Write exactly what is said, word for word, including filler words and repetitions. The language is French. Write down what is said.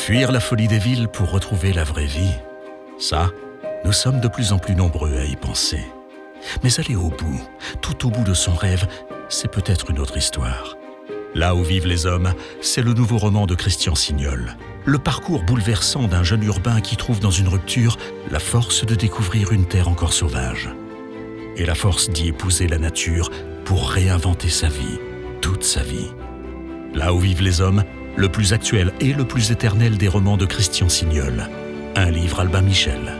Fuir la folie des villes pour retrouver la vraie vie, ça, nous sommes de plus en plus nombreux à y penser. Mais aller au bout, tout au bout de son rêve, c'est peut-être une autre histoire. Là où vivent les hommes, c'est le nouveau roman de Christian Signol. Le parcours bouleversant d'un jeune urbain qui trouve dans une rupture la force de découvrir une terre encore sauvage. Et la force d'y épouser la nature pour réinventer sa vie, toute sa vie. Là où vivent les hommes, le plus actuel et le plus éternel des romans de Christian Signol. Un livre Albin Michel.